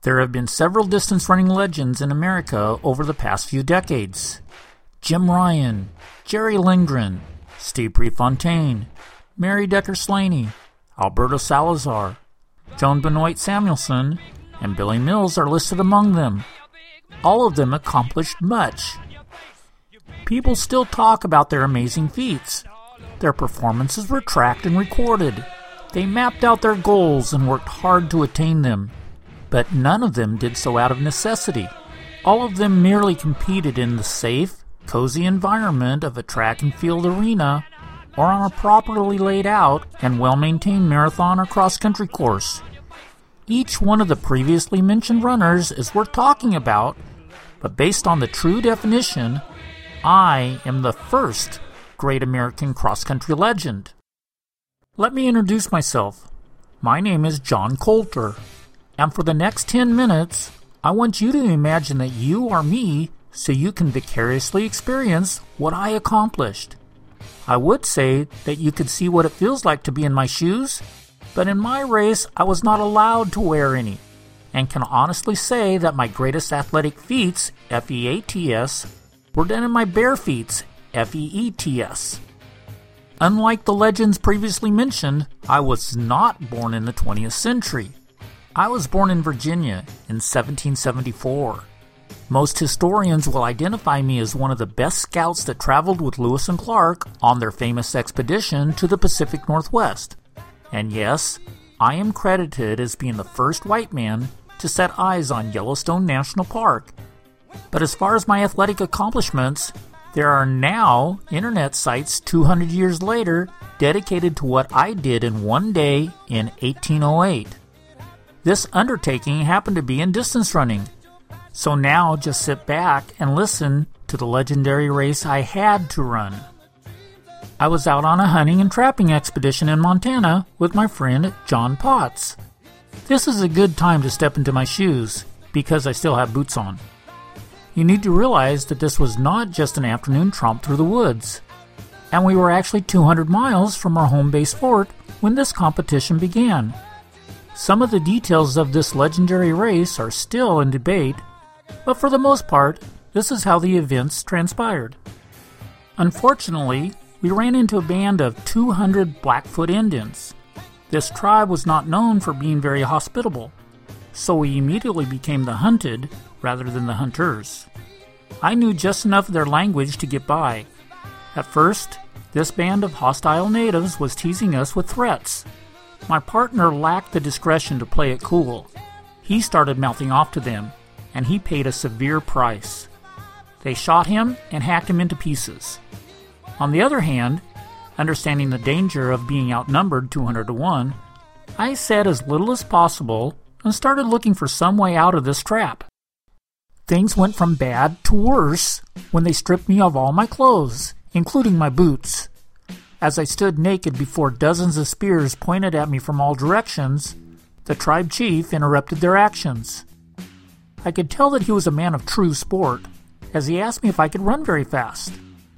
There have been several distance running legends in America over the past few decades. Jim Ryan, Jerry Lindgren, Steve Prefontaine, Mary Decker Slaney, Alberto Salazar, Joan Benoit Samuelson, and Billy Mills are listed among them. All of them accomplished much. People still talk about their amazing feats. Their performances were tracked and recorded. They mapped out their goals and worked hard to attain them. But none of them did so out of necessity. All of them merely competed in the safe, cozy environment of a track and field arena or on a properly laid out and well-maintained marathon or cross-country course. Each one of the previously mentioned runners is worth talking about, but based on the true definition, I am the first great American cross-country legend. Let me introduce myself. My name is John Coulter, and for the next 10 minutes, I want you to imagine that you are me so you can vicariously experience what I accomplished. I would say that you could see what it feels like to be in my shoes, but in my race I was not allowed to wear any, and can honestly say that my greatest athletic feats, F-E-A-T-S, were done in my bare feet, F-E-E-T-S. Unlike the legends previously mentioned, I was not born in the 20th century. I was born in Virginia in 1774. Most historians will identify me as one of the best scouts that traveled with Lewis and Clark on their famous expedition to the Pacific Northwest. And yes, I am credited as being the first white man to set eyes on Yellowstone National Park. But as far as my athletic accomplishments, there are now internet sites 200 years later dedicated to what I did in one day in 1808. This undertaking happened to be in distance running. So now just sit back and listen to the legendary race I had to run. I was out on a hunting and trapping expedition in Montana with my friend John Potts. This is a good time to step into my shoes because I still have boots on. You need to realize that this was not just an afternoon tromp through the woods, and we were actually 200 miles from our home base fort when this competition began. Some of the details of this legendary race are still in debate, but for the most part, this is how the events transpired. Unfortunately, we ran into a band of 200 Blackfoot Indians. This tribe was not known for being very hospitable, so we immediately became the hunted rather than the hunters. I knew just enough of their language to get by. At first, this band of hostile natives was teasing us with threats. My partner lacked the discretion to play it cool. He started mouthing off to them, and he paid a severe price. They shot him and hacked him into pieces. On the other hand, understanding the danger of being outnumbered 200 to 1, I said as little as possible and started looking for some way out of this trap. Things went from bad to worse when they stripped me of all my clothes, including my boots. As I stood naked before dozens of spears pointed at me from all directions, the tribe chief interrupted their actions. I could tell that he was a man of true sport, as he asked me if I could run very fast.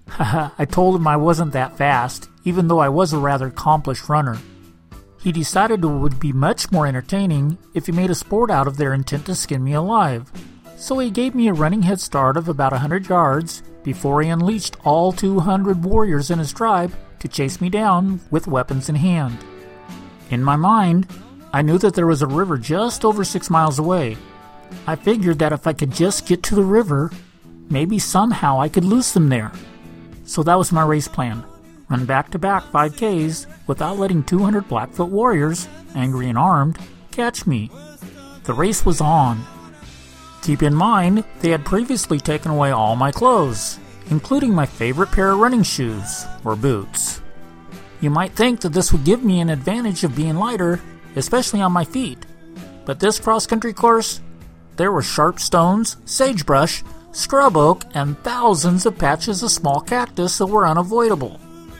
I told him I wasn't that fast, even though I was a rather accomplished runner. He decided it would be much more entertaining if he made a sport out of their intent to skin me alive. So he gave me a running head start of about 100 yards before he unleashed all 200 warriors in his tribe to chase me down with weapons in hand. In my mind, I knew that there was a river just over 6 miles away. I figured that if I could just get to the river, maybe somehow I could lose them there. So that was my race plan. Run back-to-back 5Ks without letting 200 Blackfoot warriors, angry and armed, catch me. The race was on. Keep in mind, they had previously taken away all my clothes, including my favorite pair of running shoes, or boots. You might think that this would give me an advantage of being lighter, especially on my feet. But this cross-country course, there were sharp stones, sagebrush, scrub oak, and thousands of patches of small cactus that were unavoidable.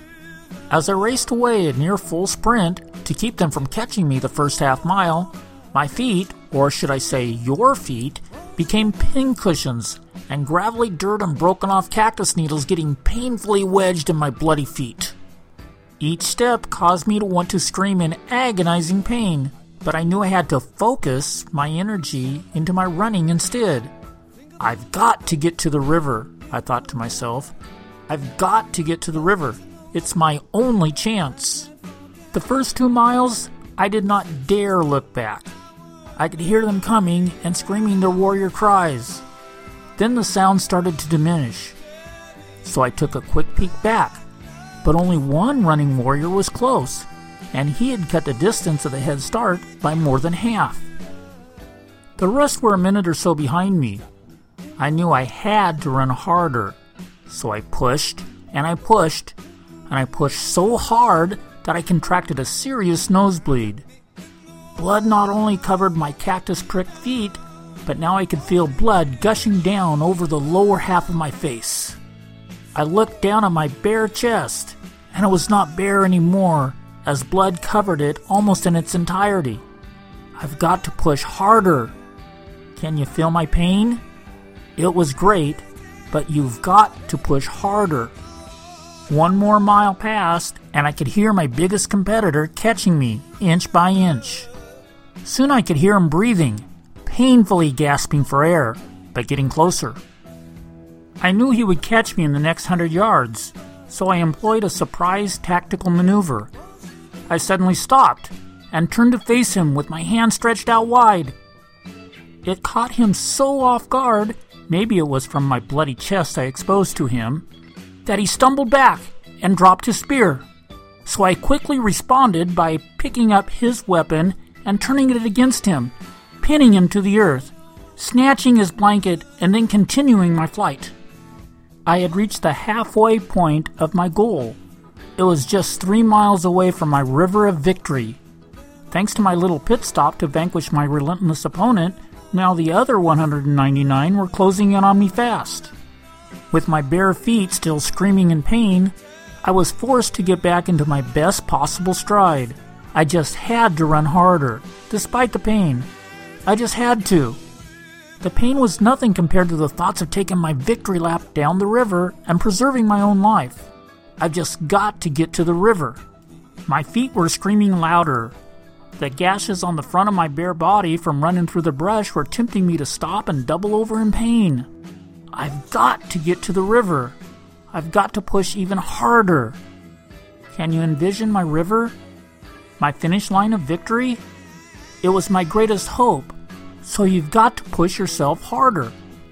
As I raced away at near full sprint to keep them from catching me the first half mile, my feet, or should I say your feet, became pincushions and gravelly dirt and broken off cactus needles getting painfully wedged in my bloody feet. Each step caused me to want to scream in agonizing pain, but I knew I had to focus my energy into my running instead. I've got to get to the river, I thought to myself. I've got to get to the river. It's my only chance. The first 2 miles, I did not dare look back. I could hear them coming and screaming their warrior cries. Then the sound started to diminish. So I took a quick peek back, but only one running warrior was close, and he had cut the distance of the head start by more than half. The rest were a minute or so behind me. I knew I had to run harder, so I pushed, and I pushed, and I pushed so hard that I contracted a serious nosebleed. Blood not only covered my cactus-pricked feet, but now I could feel blood gushing down over the lower half of my face. I looked down at my bare chest, and it was not bare anymore, as blood covered it almost in its entirety. I've got to push harder. Can you feel my pain? It was great, but you've got to push harder. 1 more mile passed, and I could hear my biggest competitor catching me inch by inch. Soon I could hear him breathing, painfully gasping for air, but getting closer. I knew he would catch me in the next 100 yards, so I employed a surprise tactical maneuver. I suddenly stopped and turned to face him with my hand stretched out wide. It caught him so off guard, maybe it was from my bloody chest I exposed to him, that he stumbled back and dropped his spear. So I quickly responded by picking up his weapon and turning it against him, pinning him to the earth, snatching his blanket, and then continuing my flight. I had reached the halfway point of my goal. It was just 3 miles away from my river of victory. Thanks to my little pit stop to vanquish my relentless opponent, now the other 199 were closing in on me fast. With my bare feet still screaming in pain, I was forced to get back into my best possible stride. I just had to run harder, despite the pain. I just had to. The pain was nothing compared to the thoughts of taking my victory lap down the river and preserving my own life. I've just got to get to the river. My feet were screaming louder. The gashes on the front of my bare body from running through the brush were tempting me to stop and double over in pain. I've got to get to the river. I've got to push even harder. Can you envision my river? My finish line of victory? It was my greatest hope. So you've got to push yourself harder.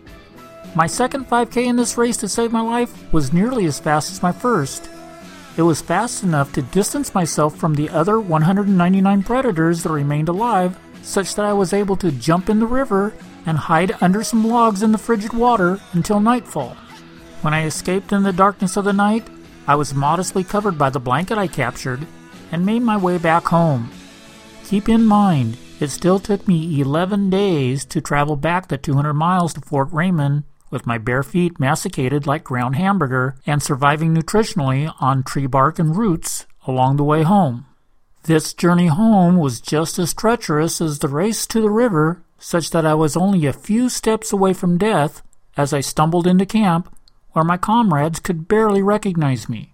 My second 5K in this race to save my life was nearly as fast as my first. It was fast enough to distance myself from the other 199 predators that remained alive, such that I was able to jump in the river and hide under some logs in the frigid water until nightfall. When I escaped in the darkness of the night, I was modestly covered by the blanket I captured and made my way back home. Keep in mind, it still took me 11 days to travel back the 200 miles to Fort Raymond with my bare feet masticated like ground hamburger and surviving nutritionally on tree bark and roots along the way home. This journey home was just as treacherous as the race to the river, such that I was only a few steps away from death as I stumbled into camp where my comrades could barely recognize me.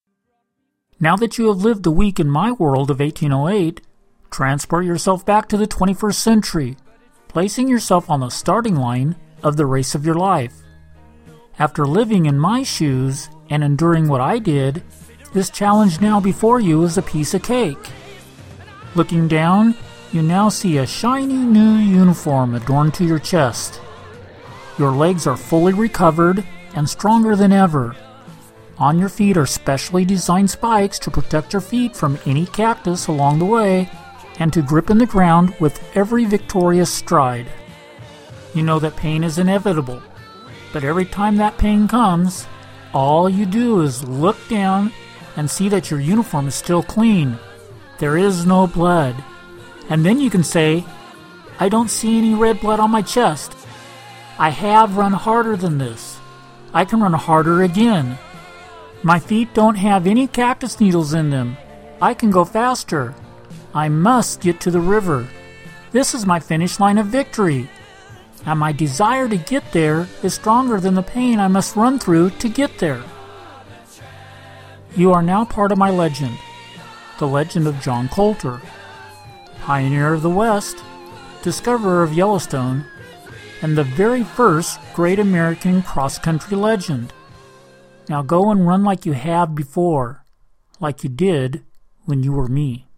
Now that you have lived a week in my world of 1808, transport yourself back to the 21st century, placing yourself on the starting line of the race of your life. After living in my shoes and enduring what I did, this challenge now before you is a piece of cake. Looking down, you now see a shiny new uniform adorned to your chest. Your legs are fully recovered and stronger than ever. On your feet are specially designed spikes to protect your feet from any cactus along the way and to grip in the ground with every victorious stride. You know that pain is inevitable, but every time that pain comes, all you do is look down and see that your uniform is still clean. There is no blood. And then you can say, I don't see any red blood on my chest. I have run harder than this. I can run harder again. My feet don't have any cactus needles in them. I can go faster. I must get to the river. This is my finish line of victory. And my desire to get there is stronger than the pain I must run through to get there. You are now part of my legend, the legend of John Colter. pioneer of the West, discoverer of Yellowstone, and the very first great American cross-country legend. Now go and run like you have before, like you did when you were me.